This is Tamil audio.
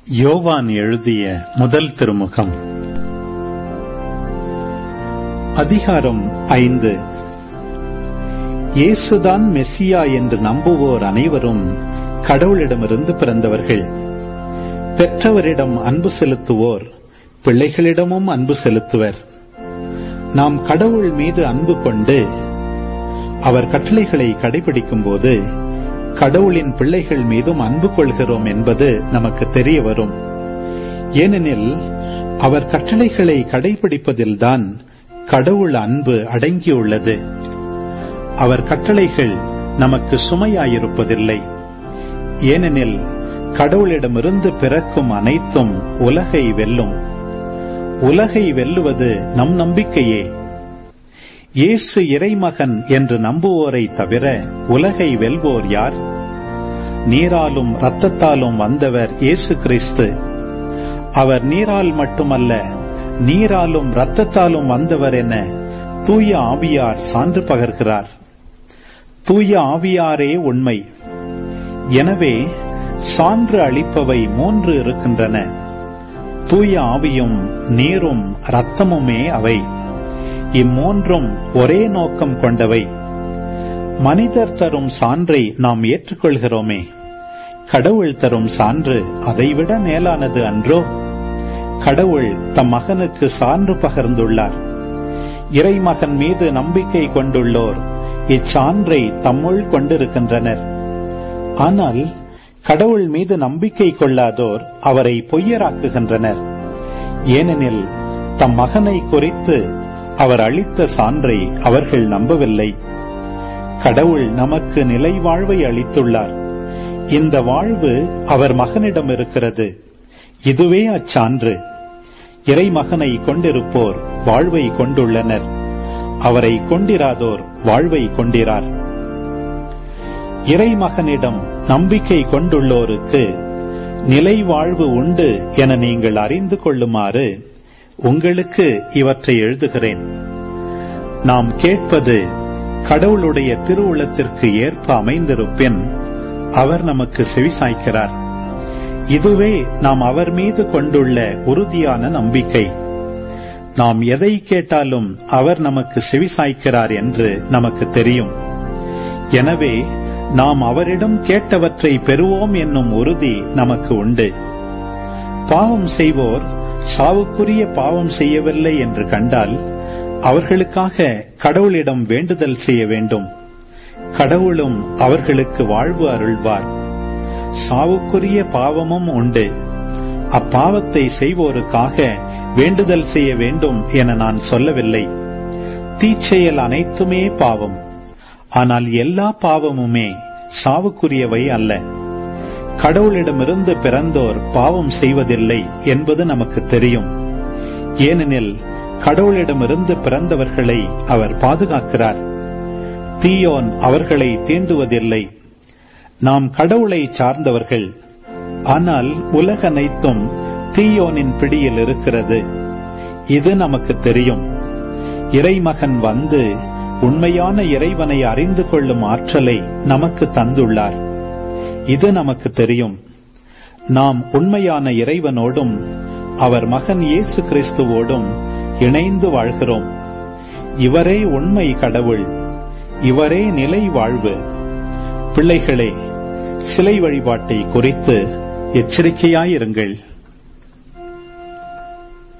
யோவான் எழுதிய முதல் திருமுகம் அதிகாரம் 5. இயேசுதான் மெசியா என்று நம்புவோர் அனைவரும் கடவுளிடமிருந்து பிறந்தவர்கள். பெற்றவரிடம் அன்பு செலுத்துவோர் பிள்ளைகளிடமும் அன்பு செலுத்துவர். நாம் கடவுள் மீது அன்பு கொண்டு அவர் கட்டளைகளை கடைபிடிக்கும் போது கடவுளின் பிள்ளைகள் மீதும் அன்பு கொள்கிறோம் என்பது நமக்கு தெரிய வரும். ஏனெனில் அவர் கட்டளைகளை கடைபிடிப்பதில்தான் கடவுள் அன்பு அடங்கியுள்ளது. அவர் கட்டளைகள் நமக்கு சுமையாயிருப்பதில்லை. ஏனெனில் கடவுளிடமிருந்து பிறக்கும் அனைத்தும் உலகை வெல்லும். உலகை வெல்லுவது நம் நம்பிக்கையே. இயேசு இறைமகன் என்று நம்புவோரை தவிர உலகை வெல்வோர் யார்? நீராலும் இரத்தத்தாலும் வந்தவர் இயேசு கிறிஸ்து. அவர் நீரால் மட்டுமல்ல, நீராலும் இரத்தத்தாலும் வந்தவர் என தூய ஆவியார் சான்று பகர்கிறார். தூய ஆவியாரே உண்மை. எனவே சான்று அளிப்பவை 3 இருக்கின்றன. தூய ஆவியும் நீரும் இரத்தமுமே அவை. இம்மூன்றும் ஒரே நோக்கம் கொண்டவை. மனிதர் தரும் சான்றை நாம் ஏற்றுக்கொள்கிறோமே, கடவுள் தரும் சான்று அதைவிட மேலானது அன்றோ? கடவுள் தம் மகனுக்கு சான்று பகர்ந்துள்ளார். இறைமகன் மீது நம்பிக்கை கொண்டுள்ளோர் இச்சான்றை தம்முள் கொண்டிருக்கின்றனர். ஆனால் கடவுள் மீது நம்பிக்கை கொள்ளாதோர் அவரை பொய்யராக்குகின்றனர். ஏனெனில் தம் மகனை குறித்து அவர் அளித்த சான்றை அவர்கள் நம்பவில்லை. கடவுள் நமக்கு நிலை வாழ்வை அளித்துள்ளார். இந்த வாழ்வு அவர் மகனிடம் இருக்கிறது. இதுவே அச்சான்று. இறைமகனை கொண்டிருப்போர் வாழ்வை கொண்டுள்ளனர். அவரை கொண்டிராதோர் வாழ்வை கொண்டிரார். இறைமகனிடம் நம்பிக்கை கொண்டுள்ளோருக்கு நிலை வாழ்வு உண்டு என நீங்கள் அறிந்து கொள்ளுமாறு உங்களுக்கு இவற்றை எழுதுகிறேன். நாம் கேட்பது கடவுளுடைய திருவுளத்திற்கு ஏற்ப அமைந்திருப்பின் அவர் நமக்கு செவிசாய்க்கிறார். இதுவே நாம் அவர் மீது கொண்டுள்ள உறுதியான நம்பிக்கை. நாம் எதை கேட்டாலும் அவர் நமக்கு செவிசாய்க்கிறார் என்று நமக்கு தெரியும். எனவே நாம் அவரிடம் கேட்டவற்றை பெறுவோம் என்னும் உறுதி நமக்கு உண்டு. பாவம் செய்வோர் சாவுக்குரிய பாவம் செய்யவில்லை என்று கண்டால் அவர்களுக்காக கடவுளிடம் வேண்டுதல் செய்ய வேண்டும். கடவுளும் அவர்களுக்கு வாழ்வு அருள்வார். சாவுக்குரிய பாவமும் உண்டு. அப்பாவத்தை செய்வோருக்காக வேண்டுதல் செய்ய வேண்டும் என நான் சொல்லவில்லை. தீச்செயல் அனைத்துமே பாவம். ஆனால் எல்லா பாவமுமே சாவுக்குரியவை அல்ல. கடவுளிடமிருந்து பிறந்தோர் பாவம் செய்வதில்லை என்பது நமக்கு தெரியும். ஏனெனில் கடவுளிடமிருந்து பிறந்தவர்களை அவர் பாதுகாக்கிறார். தீயோன் அவர்களை தீண்டுவதில்லை. நாம் கடவுளை சார்ந்தவர்கள். ஆனால் உலக அனைத்தும் தீயோனின் பிடியில் இருக்கிறது. இது நமக்கு தெரியும். இறைமகன் வந்து உண்மையான இறைவனை அறிந்து கொள்ளும் ஆற்றலை நமக்கு தந்துள்ளார். இது நமக்கு தெரியும். நாம் உண்மையான இறைவனோடும் அவர் மகன் இயேசு கிறிஸ்துவோடும் இணைந்து வாழ்கிறோம். இவரே உண்மை கடவுள். இவரே நிலை வாழ்வு. பிள்ளைகளே, சிலை வழிபாட்டை குறித்து எச்சரிக்கையாயிருங்கள்.